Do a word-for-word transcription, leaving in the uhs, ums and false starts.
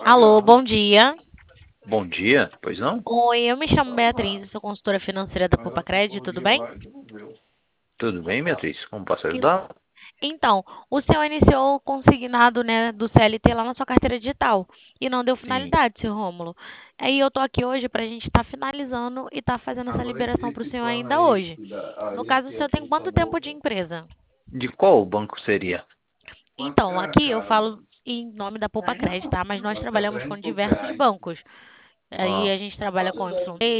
Alô, bom dia. Bom dia, pois não? Oi, eu me chamo Beatriz, eu sou consultora financeira da Poupa Crédito, tudo bem? Tudo bem, Beatriz? Como posso Que- ajudar? Então, o senhor iniciou o consignado, né, do C L T lá na sua carteira digital e não deu Sim. finalidade, seu Rômulo. Aí eu tô aqui hoje para a gente estar finalizando e estar fazendo essa liberação para o senhor ainda hoje. No caso, o senhor tem quanto tempo de empresa? De qual banco seria? Então, aqui eu falo em nome da Poupa Crédito, tá? Mas nós trabalhamos com diversos bancos. Aí Ah, a gente trabalha com Y